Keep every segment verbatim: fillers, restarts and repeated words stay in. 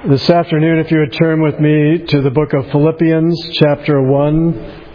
This afternoon, if you would turn with me to the book of Philippians, chapter one.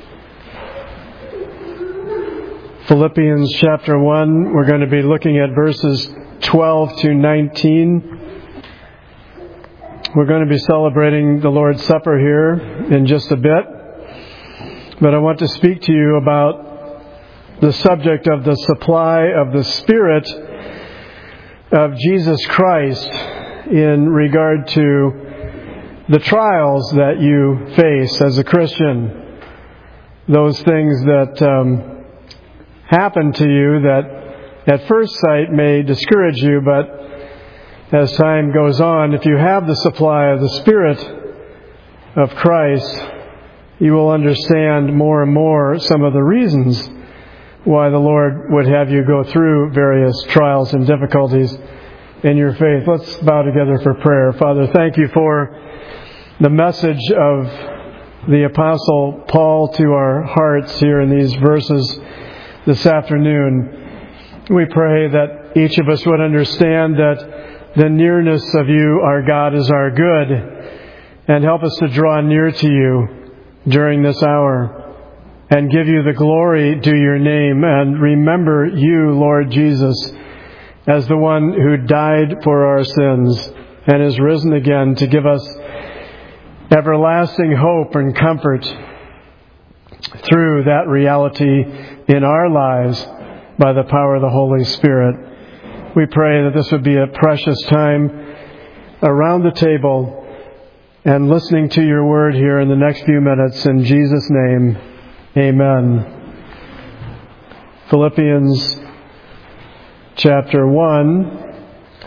Philippians, chapter one, we're going to be looking at verses twelve to nineteen. We're going to be celebrating the Lord's Supper here in just a bit. But I want to speak to you about the subject of the supply of the Spirit of Jesus Christ in regard to the trials that you face as a Christian. Those things that um, happen to you that at first sight may discourage you, but as time goes on, if you have the supply of the Spirit of Christ, you will understand more and more some of the reasons why the Lord would have you go through various trials and difficulties in your faith. Let's bow together for prayer. Father, thank you for the message of the Apostle Paul to our hearts here in these verses this afternoon. We pray that each of us would understand that the nearness of you, our God, is our good, and help us to draw near to you during this hour and give you the glory due your name, and remember you, Lord Jesus, as the one who died for our sins and is risen again to give us everlasting hope and comfort through that reality in our lives by the power of the Holy Spirit. We pray that this would be a precious time around the table and listening to your word here in the next few minutes. In Jesus' name, amen. Philippians chapter one,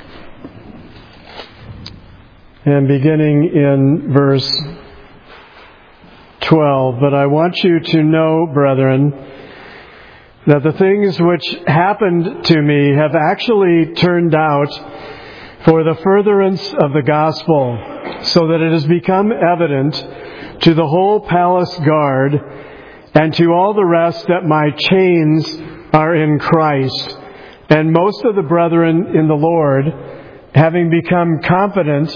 and beginning in verse twelve. But I want you to know, brethren, that the things which happened to me have actually turned out for the furtherance of the gospel, so that it has become evident to the whole palace guard and to all the rest that my chains are in Christ. And most of the brethren in the Lord, having become confident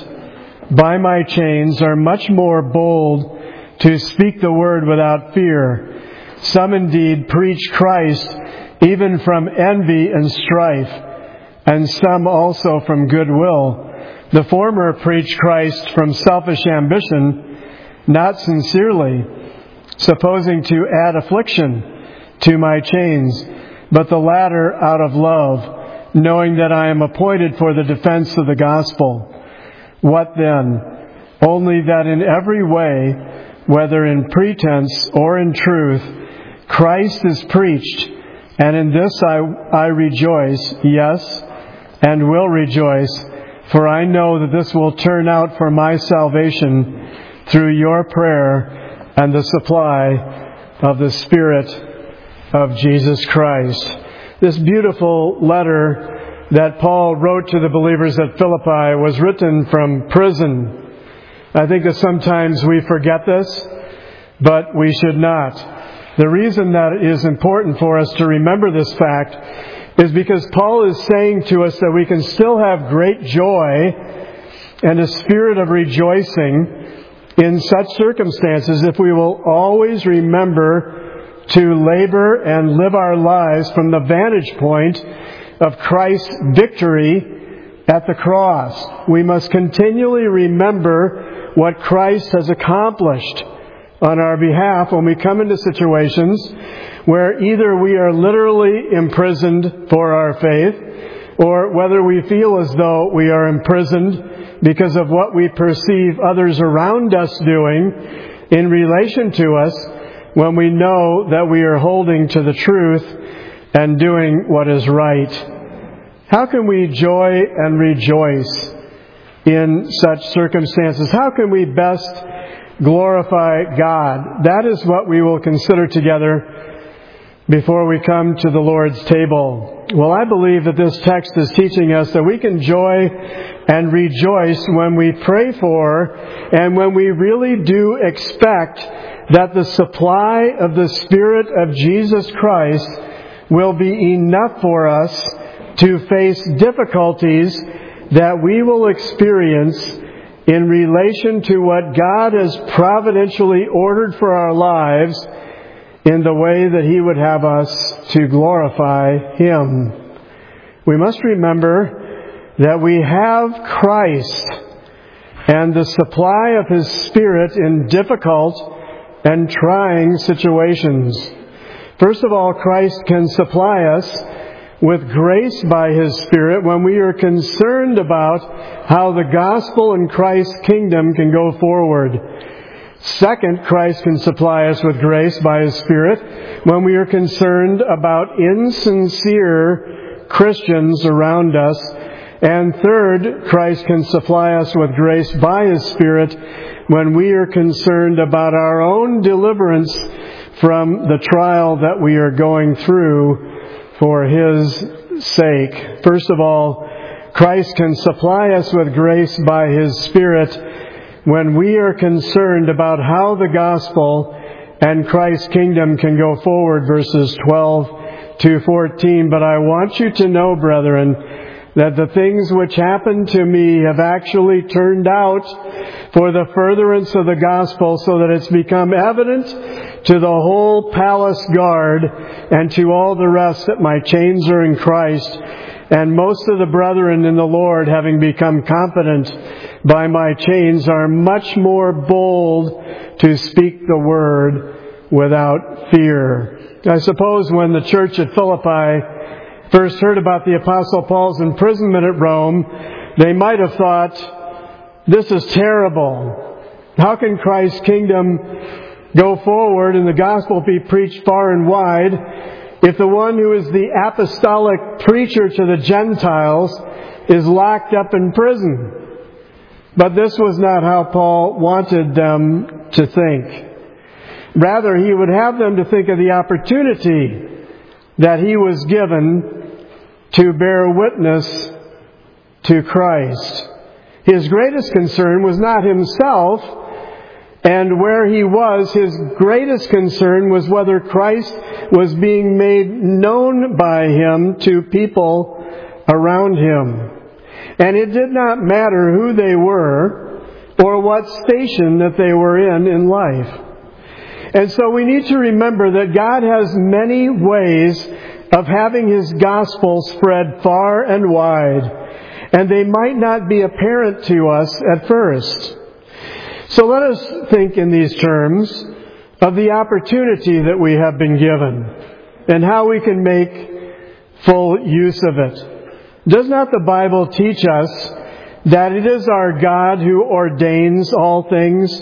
by my chains, are much more bold to speak the word without fear. Some indeed preach Christ even from envy and strife, and some also from goodwill. The former preach Christ from selfish ambition, not sincerely, supposing to add affliction to my chains, but the latter out of love, knowing that I am appointed for the defense of the gospel. What then? Only that in every way, whether in pretense or in truth, Christ is preached, and in this I, I rejoice, yes, and will rejoice, for I know that this will turn out for my salvation through your prayer and the supply of the Spirit of Jesus Christ. This beautiful letter that Paul wrote to the believers at Philippi was written from prison. I think that sometimes we forget this, but we should not. The reason that it is important for us to remember this fact is because Paul is saying to us that we can still have great joy and a spirit of rejoicing in such circumstances if we will always remember to labor and live our lives from the vantage point of Christ's victory at the cross. We must continually remember what Christ has accomplished on our behalf when we come into situations where either we are literally imprisoned for our faith, or whether we feel as though we are imprisoned because of what we perceive others around us doing in relation to us, when we know that we are holding to the truth and doing what is right. How can we joy and rejoice in such circumstances? How can we best glorify God? That is what we will consider together before we come to the Lord's table. Well, I believe that this text is teaching us that we can joy and rejoice when we pray for and when we really do expect that the supply of the Spirit of Jesus Christ will be enough for us to face difficulties that we will experience in relation to what God has providentially ordered for our lives in the way that He would have us to glorify Him. We must remember that we have Christ and the supply of His Spirit in difficult and trying situations. First of all, Christ can supply us with grace by His Spirit when we are concerned about how the gospel and Christ's kingdom can go forward. Second, Christ can supply us with grace by His Spirit when we are concerned about insincere Christians around us. And third, Christ can supply us with grace by His Spirit when we are concerned about our own deliverance from the trial that we are going through for His sake. First of all, Christ can supply us with grace by His Spirit when we are concerned about how the gospel and Christ's kingdom can go forward, verses twelve to fourteen. But I want you to know, brethren, that the things which happened to me have actually turned out for the furtherance of the gospel, so that it's become evident to the whole palace guard and to all the rest that my chains are in Christ. And most of the brethren in the Lord, having become confident by my chains, are much more bold to speak the word without fear. I suppose when the church at Philippi first heard about the Apostle Paul's imprisonment at Rome, they might have thought, this is terrible. How can Christ's kingdom go forward and the gospel be preached far and wide if the one who is the apostolic preacher to the Gentiles is locked up in prison? But this was not how Paul wanted them to think. Rather, he would have them to think of the opportunity that he was given to bear witness to Christ. His greatest concern was not himself and where he was. His greatest concern was whether Christ was being made known by him to people around him. And it did not matter who they were or what station that they were in in life. And so we need to remember that God has many ways of having His gospel spread far and wide, and they might not be apparent to us at first. So let us think in these terms of the opportunity that we have been given and how we can make full use of it. Does not the Bible teach us that it is our God who ordains all things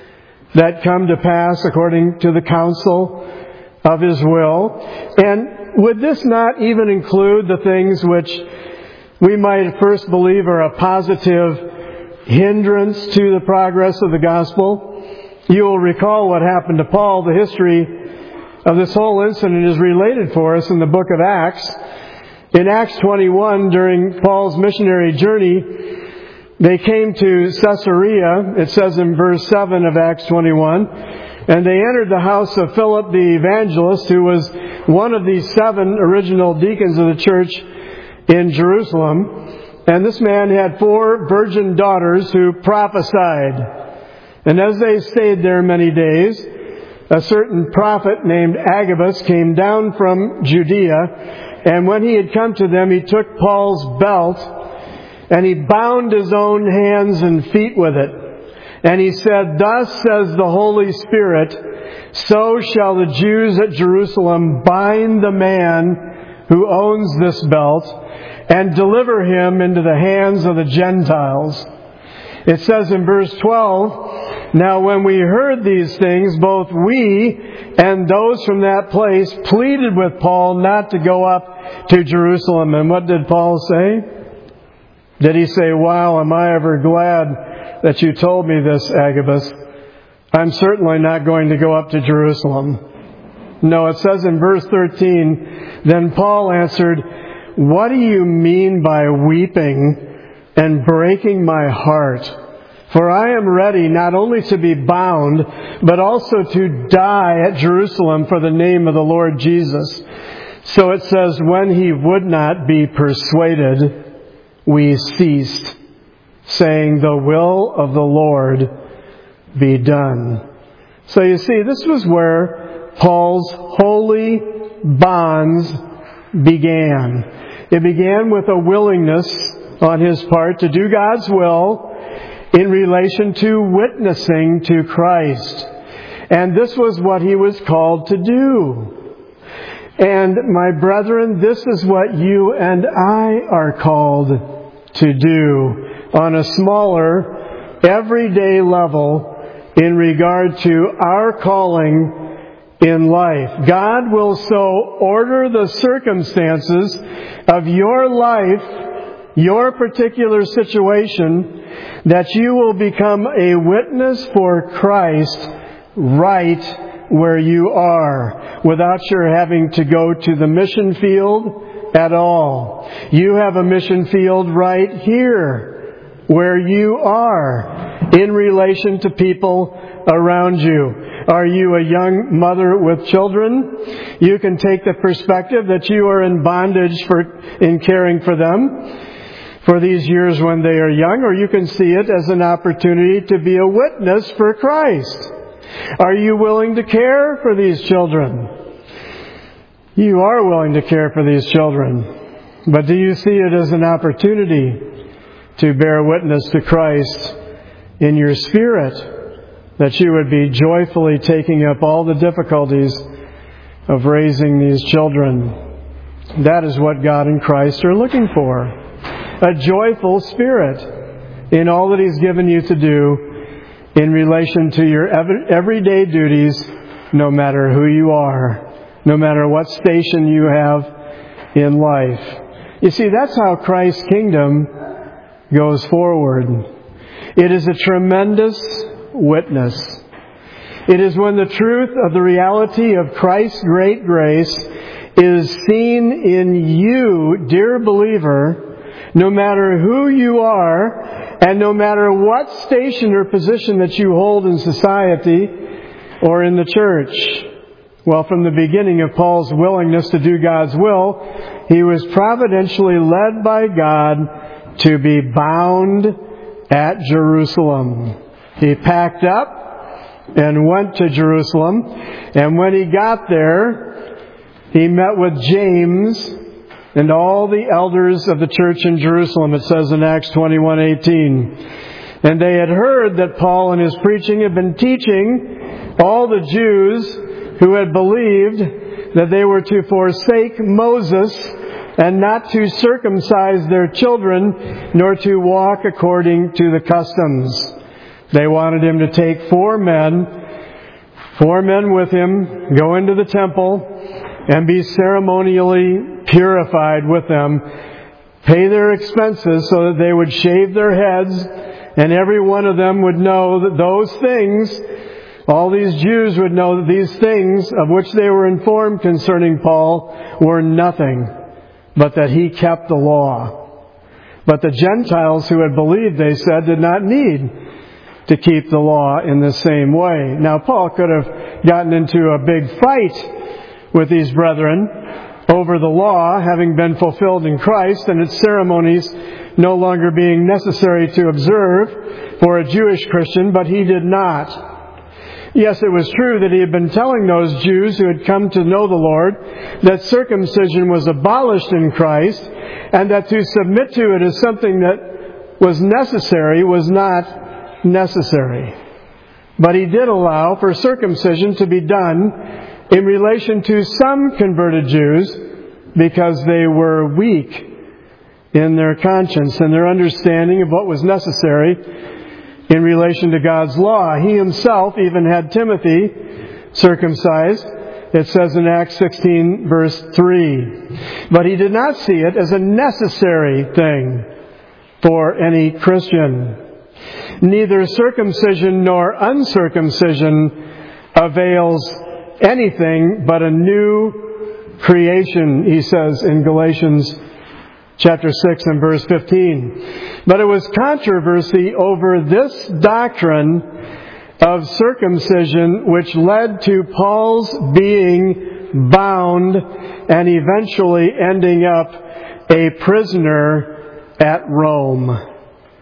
that come to pass according to the counsel of His will? And would this not even include the things which we might at first believe are a positive hindrance to the progress of the gospel? You will recall what happened to Paul. The history of this whole incident is related for us in the book of Acts. In Acts twenty-one, during Paul's missionary journey, they came to Caesarea, it says in verse seven of Acts twenty-one, and they entered the house of Philip the evangelist, who was one of the seven original deacons of the church in Jerusalem. And this man had four virgin daughters who prophesied. And as they stayed there many days, a certain prophet named Agabus came down from Judea, and when he had come to them, he took Paul's belt and he bound his own hands and feet with it. And he said, "Thus says the Holy Spirit, so shall the Jews at Jerusalem bind the man who owns this belt and deliver him into the hands of the Gentiles." It says in verse twelve, "Now when we heard these things, both we and those from that place pleaded with Paul not to go up to Jerusalem." And what did Paul say? Did he say, "Wow, am I ever glad that you told me this, Agabus? I'm certainly not going to go up to Jerusalem"? No, it says in verse thirteen, "Then Paul answered, 'What do you mean by weeping and breaking my heart? For I am ready not only to be bound, but also to die at Jerusalem for the name of the Lord Jesus.' So it says, when he would not be persuaded, we ceased saying, "The will of the Lord be done." So you see, this was where Paul's holy bonds began. It began with a willingness on his part to do God's will in relation to witnessing to Christ. And this was what he was called to do. And my brethren, this is what you and I are called to do on a smaller, everyday level in regard to our calling in life. God will so order the circumstances of your life, your particular situation, that you will become a witness for Christ right where you are, without your having to go to the mission field at all. You have a mission field right here where you are in relation to people around you. Are you a young mother with children? You can take the perspective that you are in bondage for in caring for them for these years when they are young, or you can see it as an opportunity to be a witness for Christ. Are you willing to care for these children? You are willing to care for these children. But do you see it as an opportunity to bear witness to Christ in your spirit, that you would be joyfully taking up all the difficulties of raising these children? That is what God and Christ are looking for. A joyful spirit in all that He's given you to do in relation to your everyday duties, no matter who you are, no matter what station you have in life. You see, that's how Christ's kingdom goes forward. It is a tremendous witness. It is when the truth of the reality of Christ's great grace is seen in you, dear believer, no matter who you are, and no matter what station or position that you hold in society or in the church. Well, from the beginning of Paul's willingness to do God's will, he was providentially led by God to be bound at Jerusalem. He packed up and went to Jerusalem, and when he got there, he met with James and all the elders of the church in Jerusalem, it says in Acts twenty-one eighteen. And they had heard that Paul in his preaching had been teaching all the Jews who had believed that they were to forsake Moses and not to circumcise their children, nor to walk according to the customs. They wanted him to take four men, four men with him, go into the temple, and be ceremonially purified with them, pay their expenses so that they would shave their heads, and every one of them would know that those things, all these Jews would know that these things of which they were informed concerning Paul were nothing, but that he kept the law. But the Gentiles who had believed, they said, did not need to keep the law in the same way. Now, Paul could have gotten into a big fight with these brethren over the law having been fulfilled in Christ and its ceremonies no longer being necessary to observe for a Jewish Christian, but he did not. Yes, it was true that he had been telling those Jews who had come to know the Lord that circumcision was abolished in Christ, and that to submit to it as something that was necessary was not necessary. But he did allow for circumcision to be done in relation to some converted Jews because they were weak in their conscience and their understanding of what was necessary in relation to God's law. He himself even had Timothy circumcised. It says in Acts sixteen verse three. But he did not see it as a necessary thing for any Christian. Neither circumcision nor uncircumcision avails anything but a new creation, he says in Galatians chapter six and verse fifteen. But it was controversy over this doctrine of circumcision which led to Paul's being bound and eventually ending up a prisoner at Rome.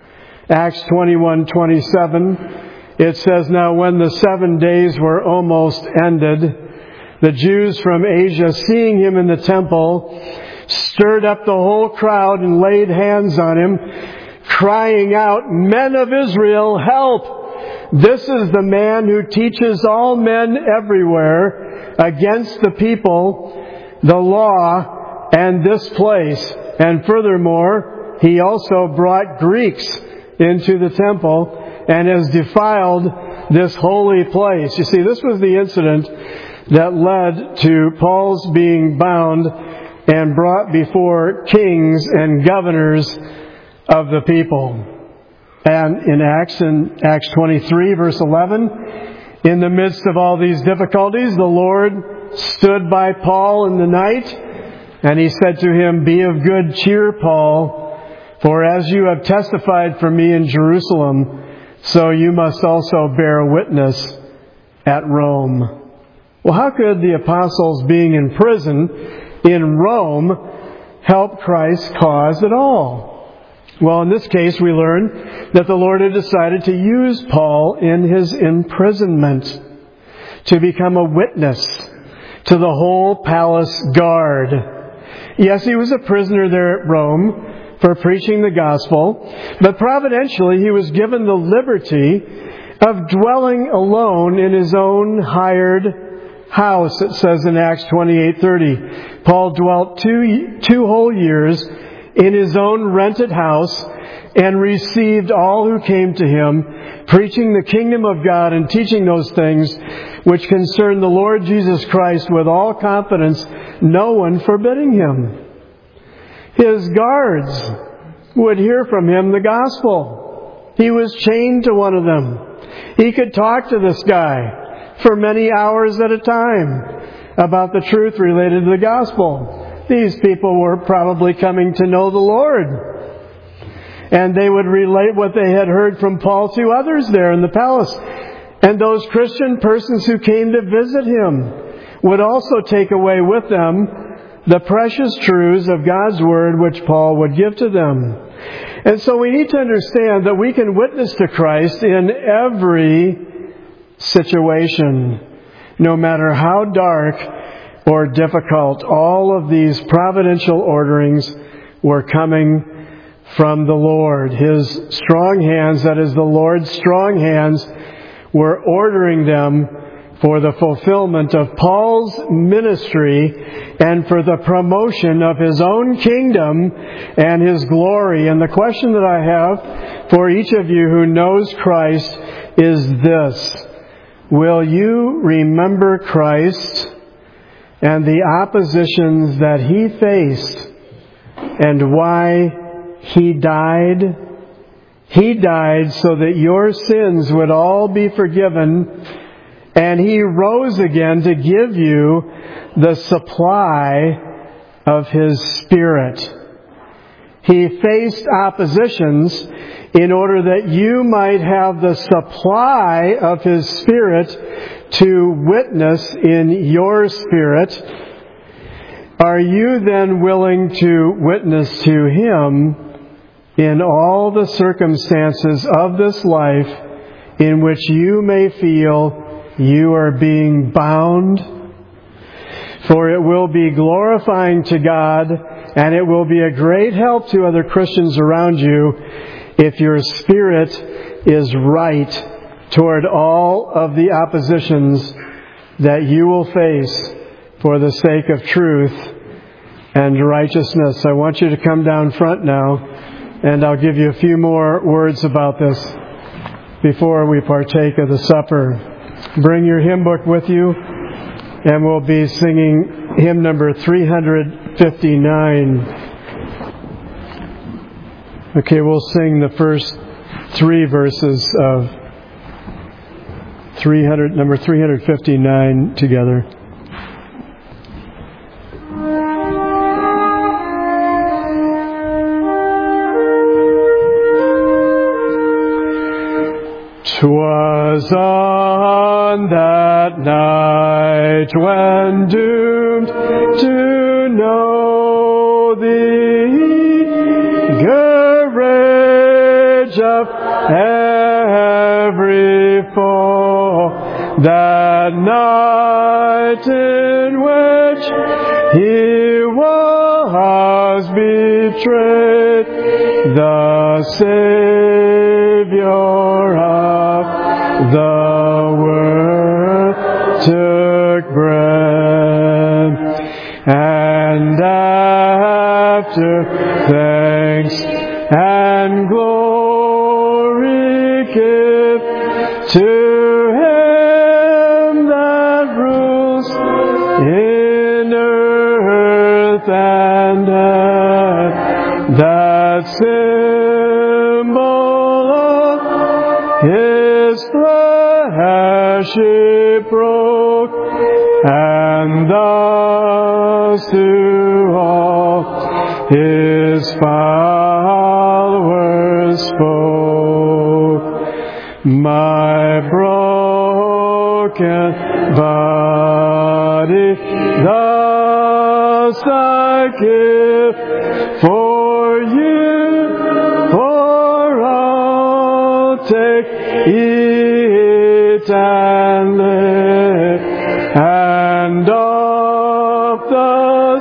Acts twenty-one twenty-seven, it says, "Now when the seven days were almost ended, the Jews from Asia, seeing him in the temple, stirred up the whole crowd and laid hands on him, crying out, 'Men of Israel, help! This is the man who teaches all men everywhere against the people, the law, and this place.' And furthermore, he also brought Greeks into the temple and has defiled this holy place." You see, this was the incident that led to Paul's being bound and brought before kings and governors of the people. And in Acts, in Acts twenty-three, verse eleven, in the midst of all these difficulties, the Lord stood by Paul in the night, and he said to him, "Be of good cheer, Paul, for as you have testified for me in Jerusalem, so you must also bear witness at Rome." Well, how could the apostles being in prison in Rome help Christ's cause at all? Well, in this case, we learn that the Lord had decided to use Paul in his imprisonment to become a witness to the whole palace guard. Yes, he was a prisoner there at Rome for preaching the gospel, but providentially he was given the liberty of dwelling alone in his own hired house. It says in Acts twenty-eight thirty, Paul dwelt two, two whole years in his own rented house and received all who came to him, preaching the kingdom of God and teaching those things which concern the Lord Jesus Christ with all confidence, no one forbidding him. His guards would hear from him the gospel. He was chained to one of them. He could talk to this guy for many hours at a time about the truth related to the gospel. These people were probably coming to know the Lord. And they would relate what they had heard from Paul to others there in the palace. And those Christian persons who came to visit him would also take away with them the precious truths of God's Word which Paul would give to them. And so we need to understand that we can witness to Christ in every situation, no matter how dark or difficult. All of these providential orderings were coming from the Lord. His strong hands, that is the Lord's strong hands, were ordering them for the fulfillment of Paul's ministry and for the promotion of his own kingdom and his glory. And the question that I have for each of you who knows Christ is this: will you remember Christ and the oppositions that he faced and why he died? He died so that your sins would all be forgiven, and he rose again to give you the supply of his Spirit. He faced oppositions in order that you might have the supply of his Spirit to witness in your spirit. Are you then willing to witness to him in all the circumstances of this life in which you may feel you are being bound? For it will be glorifying to God, and it will be a great help to other Christians around you if your spirit is right toward all of the oppositions that you will face for the sake of truth and righteousness. I want you to come down front now, and I'll give you a few more words about this before we partake of the supper. Bring your hymn book with you, and we'll be singing hymn number three fifty-nine. Okay, we'll sing the first three verses of three hundred, number three fifty-nine together. "'Twas on that night when doomed to know thee, courage of every foe. That night in which he was betrayed, the Savior of the world took bread, and after thanks and glory give to him that rules in earth and heaven, that symbol of his flesh he broke, and thus to all his followers spoke, my broken body thus I give for you, for all. Take, eat and live, and of the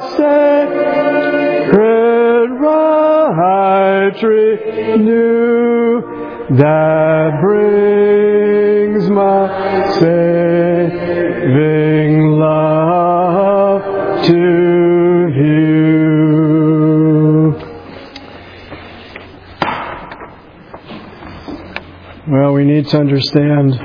sacred rite renew, that brings my saving love to you. Well, we need to understand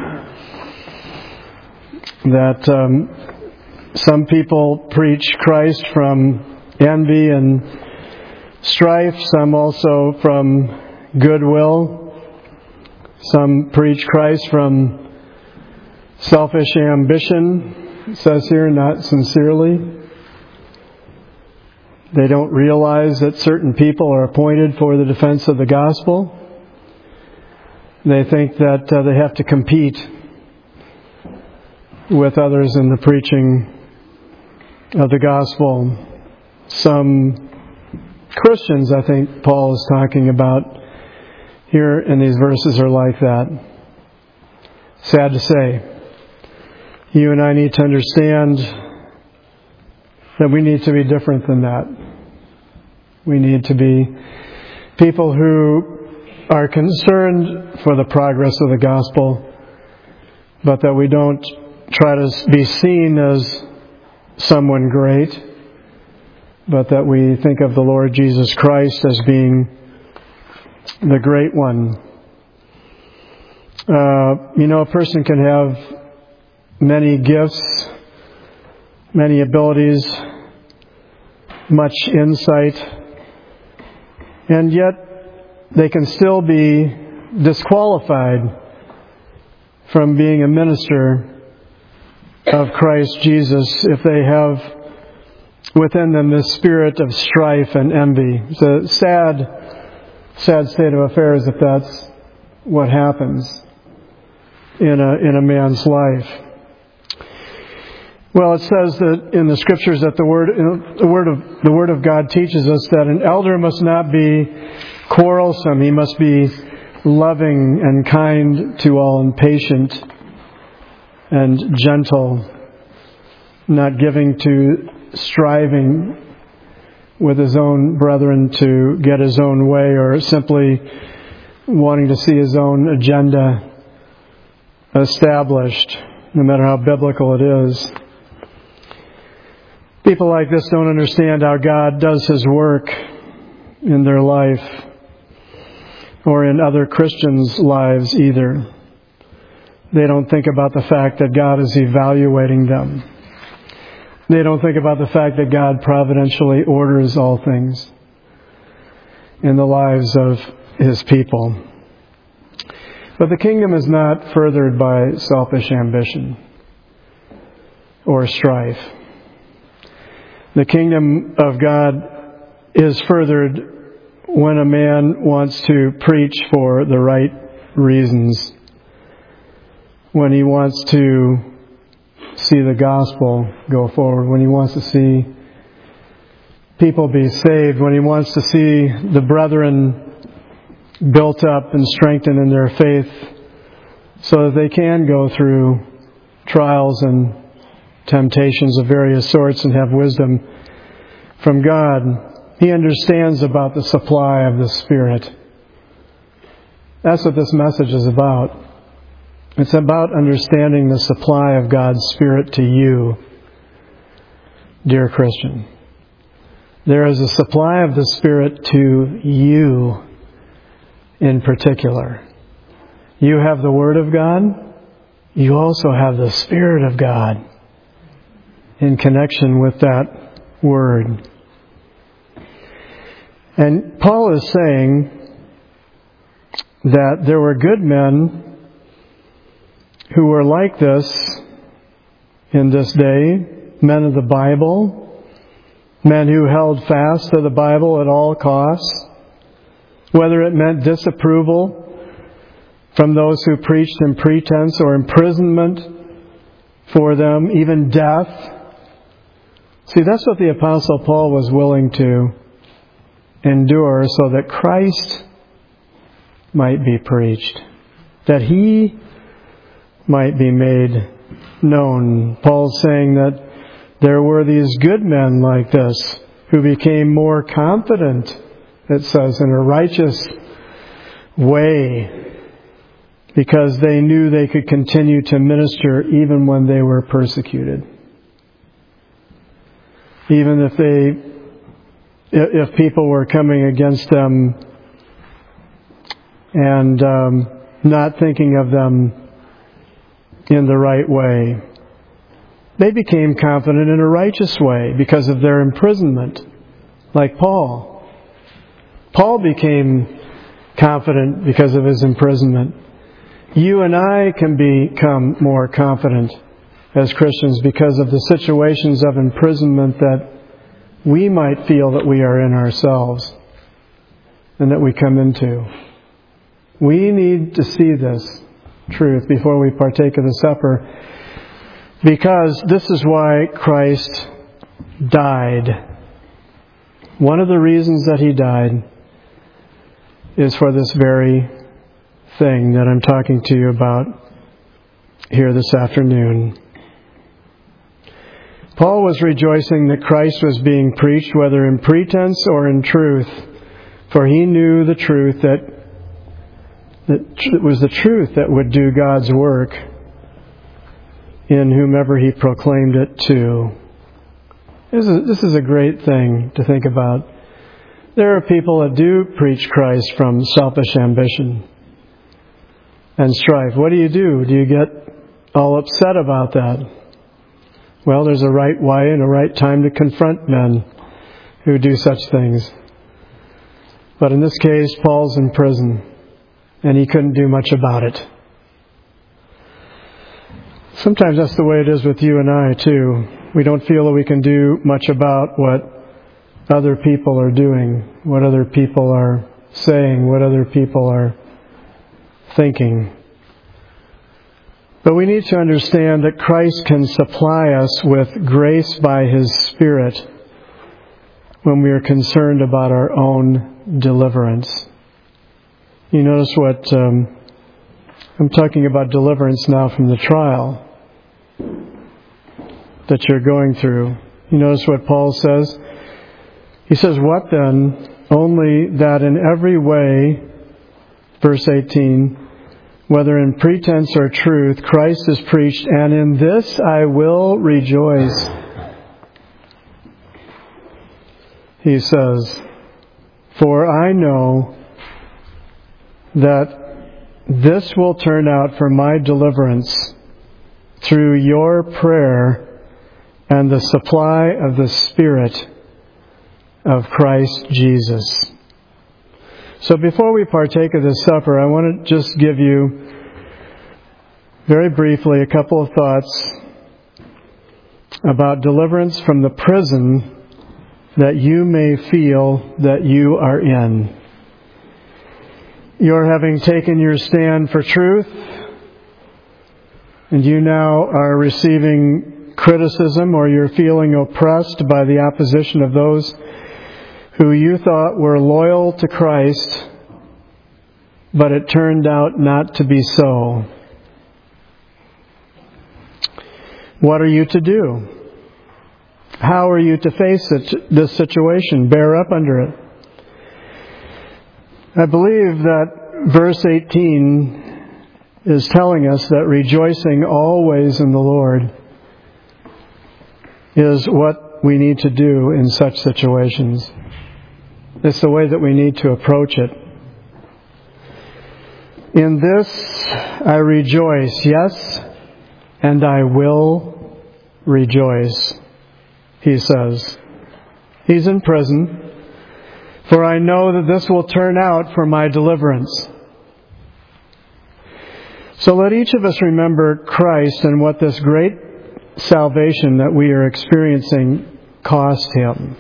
that um, some people preach Christ from envy and strife, some also from goodwill. Some preach Christ from selfish ambition, it says here, not sincerely. They don't realize that certain people are appointed for the defense of the gospel. They think that uh, they have to compete with others in the preaching of the gospel. Some Christians, I think Paul is talking about here in these verses, are like that. Sad to say. You and I need to understand that we need to be different than that. We need to be people who are concerned for the progress of the gospel, but that we don't try to be seen as someone great, but that we think of the Lord Jesus Christ as being the great one. Uh, you know, a person can have many gifts, many abilities, much insight, and yet they can still be disqualified from being a minister of Christ Jesus if they have within them this spirit of strife and envy. It's a sad, sad state of affairs if that's what happens in a in a man's life. Well, it says that in the Scriptures that the word the word of the word of God teaches us that an elder must not be quarrelsome. He must be loving and kind to all, and patient and gentle, not giving to striving with his own brethren to get his own way, or simply wanting to see his own agenda established, no matter how biblical it is. People like this don't understand how God does His work in their life, or in other Christians' lives either. They don't think about the fact that God is evaluating them. They don't think about the fact that God providentially orders all things in the lives of His people. But the kingdom is not furthered by selfish ambition or strife. The kingdom of God is furthered when a man wants to preach for the right reasons, when he wants to see the gospel go forward, when he wants to see people be saved, when he wants to see the brethren built up and strengthened in their faith so that they can go through trials and temptations of various sorts and have wisdom from God. He understands about the supply of the Spirit. That's what this message is about. It's about understanding the supply of God's Spirit to you, dear Christian. There is a supply of the Spirit to you in particular. You have the Word of God. You also have the Spirit of God in connection with that Word. And Paul is saying that there were good men who were like this in this day, men of the Bible, men who held fast to the Bible at all costs, whether it meant disapproval from those who preached in pretense or imprisonment for them, even death. See, that's what the Apostle Paul was willing to endure so that Christ might be preached, that He might be made known. Paul's saying that there were these good men like this who became more confident, it says, in a righteous way because they knew they could continue to minister even when they were persecuted. Even if they if people were coming against them and um, not thinking of them in the right way. They became confident in a righteous way because of their imprisonment, like Paul. Paul became confident because of his imprisonment. You and I can become more confident as Christians because of the situations of imprisonment that we might feel that we are in ourselves and that we come into. We need to see this truth before we partake of the supper, because this is why Christ died. One of the reasons that He died is for this very thing that I'm talking to you about here this afternoon. Paul was rejoicing that Christ was being preached, whether in pretense or in truth, for he knew the truth that that it was the truth that would do God's work in whomever He proclaimed it to. This is, this is a great thing to think about. There are people that do preach Christ from selfish ambition and strife. What do you do? Do you get all upset about that? Well, there's a right way and a right time to confront men who do such things. But in this case, Paul's in prison, and he couldn't do much about it. Sometimes that's the way it is with you and I, too. We don't feel that we can do much about what other people are doing, what other people are saying, what other people are thinking. But we need to understand that Christ can supply us with grace by His Spirit when we are concerned about our own deliverance. You notice what um, I'm talking about, deliverance now from the trial that you're going through. You notice what Paul says? He says, what then? Only that in every way, verse eighteen, whether in pretense or truth, Christ is preached, and in this I will rejoice. He says, for I know that this will turn out for my deliverance through your prayer and the supply of the Spirit of Christ Jesus. So before we partake of this supper, I want to just give you very briefly a couple of thoughts about deliverance from the prison that you may feel that you are in. You're having taken your stand for truth, and you now are receiving criticism, or you're feeling oppressed by the opposition of those who you thought were loyal to Christ, but it turned out not to be so. What are you to do? How are you to face it, this situation? Bear up under it. I believe that verse eighteen is telling us that rejoicing always in the Lord is what we need to do in such situations. It's the way that we need to approach it. In this I rejoice, yes, and I will rejoice, he says. He's in prison, for I know that this will turn out for my deliverance. So let each of us remember Christ and what this great salvation that we are experiencing cost Him.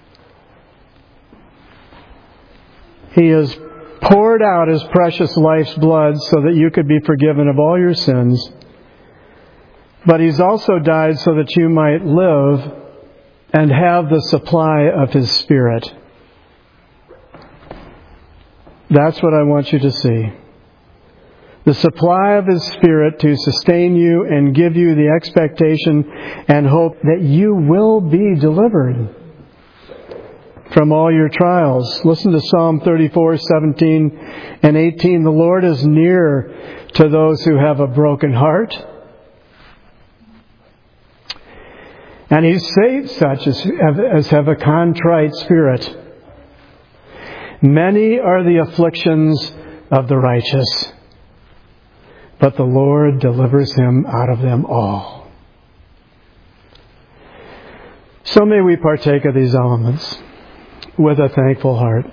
He has poured out His precious life's blood so that you could be forgiven of all your sins. But He's also died so that you might live and have the supply of His Spirit. That's what I want you to see. The supply of His Spirit to sustain you and give you the expectation and hope that you will be delivered from all your trials. Listen to Psalm thirty-four, seventeen and eighteen. The Lord is near to those who have a broken heart, and He saves such as, as have a contrite spirit. Many are the afflictions of the righteous, but the Lord delivers him out of them all. So may we partake of these elements with a thankful heart.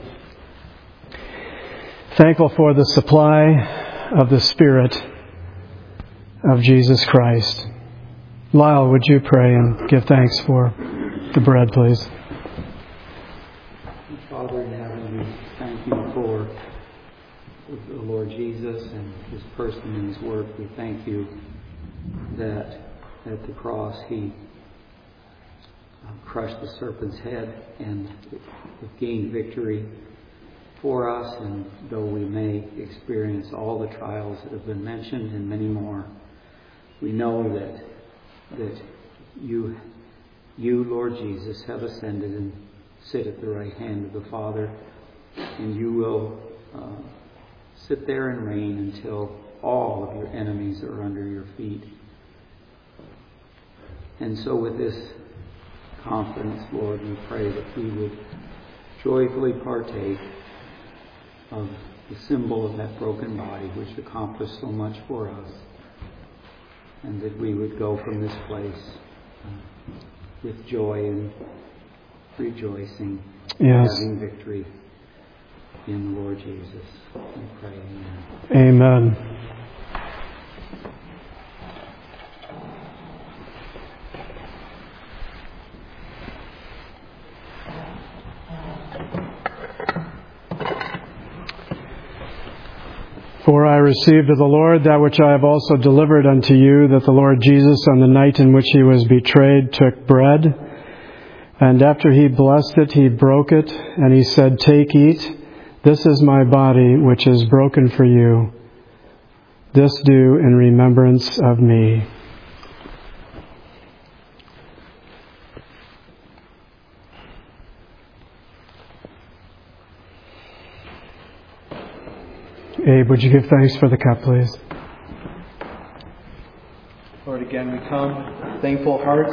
Thankful for the supply of the Spirit of Jesus Christ. Lyle, would you pray and give thanks for the bread, please? Father in heaven, we thank you for the Lord Jesus and His person and His work. We thank you that at the cross He crushed the serpent's head and gained victory for us. And though we may experience all the trials that have been mentioned and many more, we know that that you, you, Lord Jesus, have ascended and sit at the right hand of the Father, and you will uh, sit there and reign until all of your enemies are under your feet. And so with this confidence, Lord, we pray that we would joyfully partake of the symbol of that broken body which accomplished so much for us, and that we would go from this place uh, with joy and rejoicing, yes, having victory in the Lord Jesus. We pray, amen. Amen. For I received of the Lord that which I have also delivered unto you, that the Lord Jesus, on the night in which He was betrayed, took bread, and after He blessed it, He broke it, and He said, Take, eat, this is my body, which is broken for you. This do in remembrance of me. Abe, would you give thanks for the cup, please? Lord, again we come with thankful hearts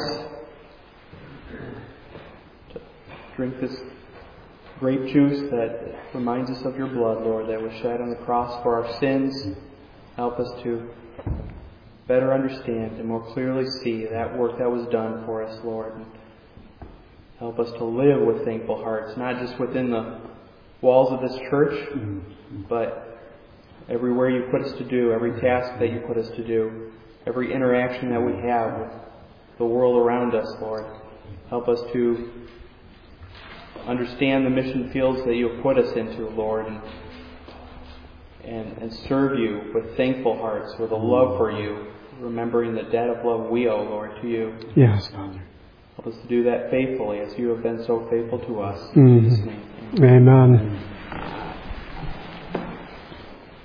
to drink this grape juice that reminds us of your blood, Lord, that was shed on the cross for our sins. Help us to better understand and more clearly see that work that was done for us, Lord. Help us to live with thankful hearts, not just within the walls of this church, but everywhere you put us to do, every task that you put us to do, every interaction that we have with the world around us, Lord. Help us to understand the mission fields that you have put us into, Lord, and, and, and serve you with thankful hearts, with a love for you, remembering the debt of love we owe, Lord, to you. Yes, Father. Help us to do that faithfully as you have been so faithful to us. Mm-hmm. In Jesus' name. Amen. Amen.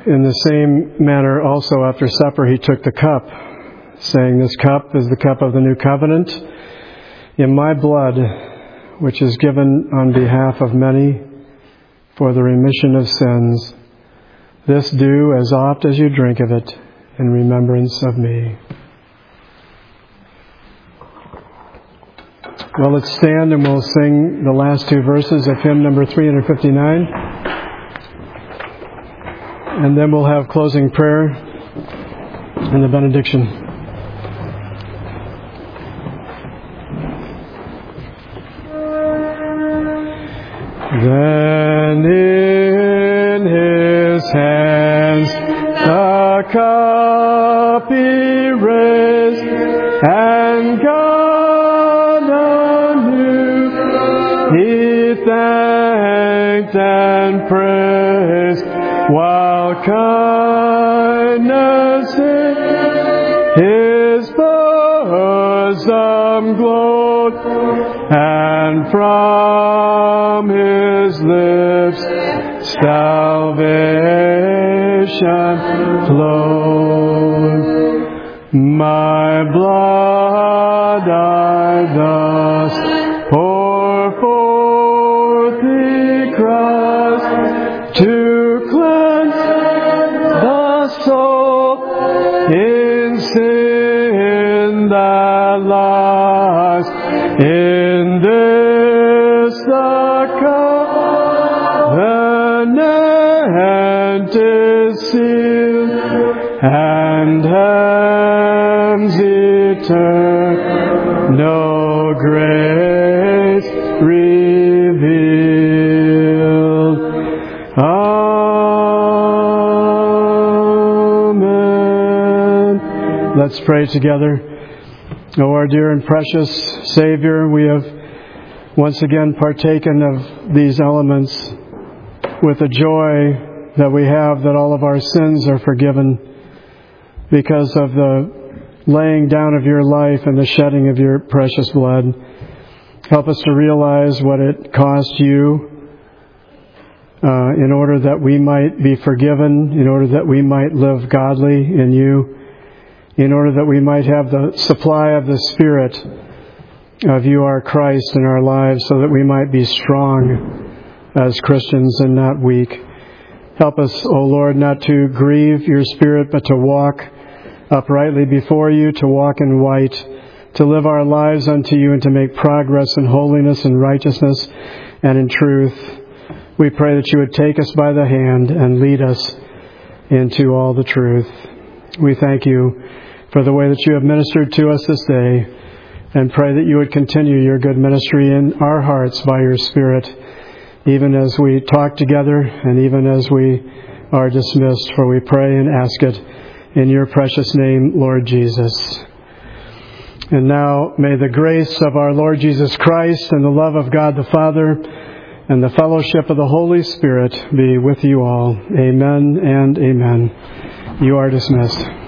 In the same manner also after supper he took the cup, saying, "This cup is the cup of the new covenant in my blood, which is given on behalf of many for the remission of sins. This do as oft as you drink of it in remembrance of me." Well, let's stand and we'll sing the last two verses of hymn number three fifty-nine. And then we'll have closing prayer and the benediction. Then in his hands the cup he raised, and God anew he thanked and praised, while kindness in his bosom glowed, and from his lips salvation flowed. My blood I thus pour forth, he cries, to cleanse the soul in sin that lies. In this the covenant is sealed, and heaven's eternal grace revealed. Amen. Let's pray together. O our dear and precious Savior, we have once again partaken of these elements with the joy that we have that all of our sins are forgiven because of the laying down of your life and the shedding of your precious blood. Help us to realize what it cost you uh, in order that we might be forgiven, in order that we might live godly in you, in order that we might have the supply of the Spirit of you, our Christ, in our lives, so that we might be strong as Christians and not weak. Help us, O Lord, not to grieve your Spirit, but to walk uprightly before you, to walk in white, to live our lives unto you, and to make progress in holiness and righteousness and in truth. We pray that you would take us by the hand and lead us into all the truth. We thank you for the way that you have ministered to us this day, and pray that you would continue your good ministry in our hearts by your Spirit, even as we talk together and even as we are dismissed. For we pray and ask it in your precious name, Lord Jesus. And now may the grace of our Lord Jesus Christ and the love of God the Father and the fellowship of the Holy Spirit be with you all. Amen and amen. You are dismissed.